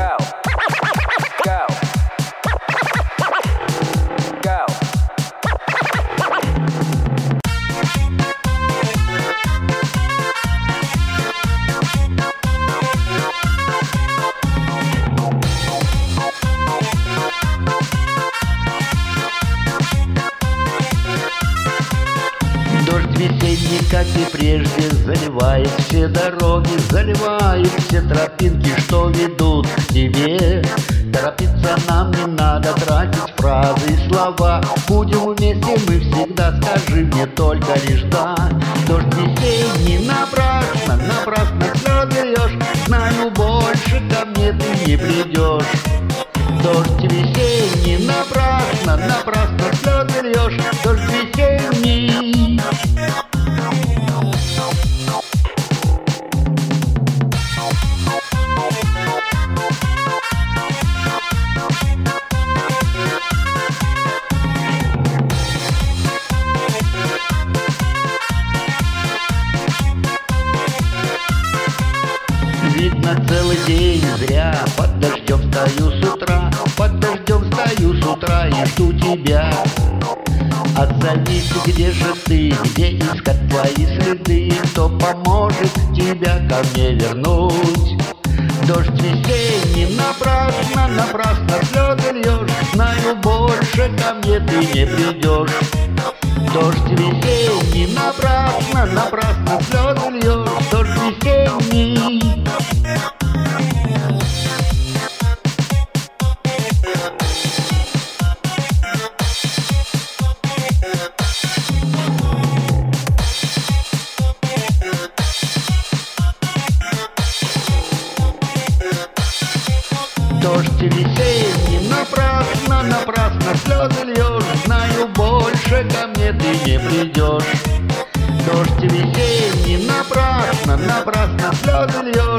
Go. Go. Go. Дождь весенний, как и прежде, заливает все дороги, заливает все тропинки, что ведут к тебе. Торопиться нам не надо, тратить фразы и слова. Будем вместе мы всегда, скажи мне только лишь да. Дождь весенний, напрасно, напрасно слезы льешь, знаю, больше ко мне ты не придешь. Дождь весенний, напрасно, напрасно слезы льешь, дождь весенний. Видно, целый день зря под дождем стою с утра, под дождем стою с утра и жду тебя. Отзовись, где же ты, где искать твои следы, кто поможет тебя ко мне вернуть. Дождь весенний, напрасно, напрасно слезы льешь, знаю, больше ко мне ты не придешь. Дождь весенний, напрасно, напрасно слезы льешь, дождь весенний. Дождь весенний, напрасно, напрасно слезы льешь, знаю, больше ко мне ты не придешь. Дождь весенний, напрасно, напрасно слезы льешь.